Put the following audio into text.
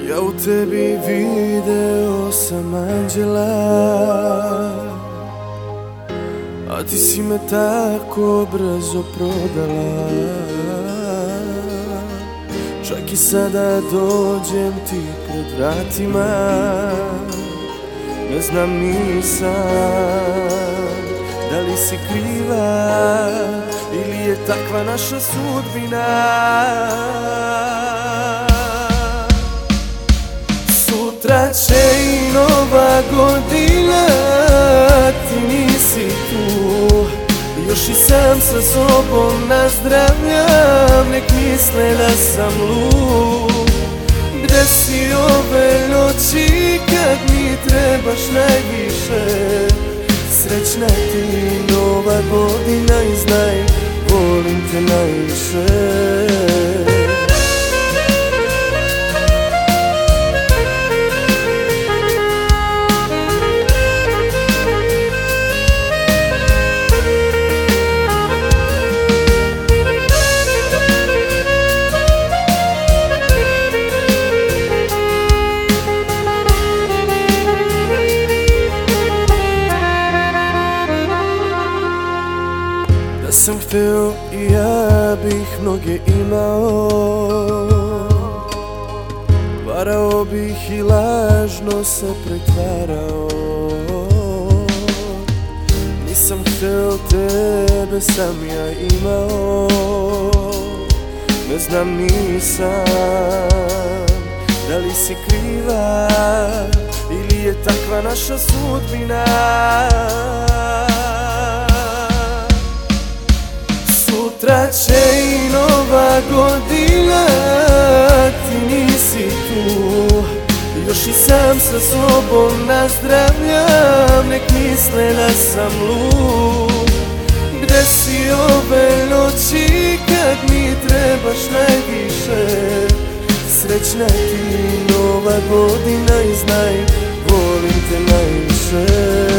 Ja u tebi video sam anđela, a ti si me tako brzo prodala. Čak i sada dođem ti pred vratima, ne znam nisam da li si kriva ili je takva naša sudbina. Sutra će i nova godina, ti nisi tu, još i sam sa sobom nazdravljam, nek misle da sam lud. Gde si ove noći kad mi trebaš najviše, srećna ti nova godina i znaj, volim te najviše. Da sam hteo i ja bih mnoge imao, varao bih i lažno se pretvarao. Nisam hteo, tebe sam ja imao, ne znam nisam da li si kriva ili je takva naša sudbina. Sutra će i nova godina, ti nisi tu, još i sam sa sobom nazdravljam, nek misle da sam lud. Gde si ove noći kad mi trebaš najviše, srećna ti nova godina i znaj, volim te najviše.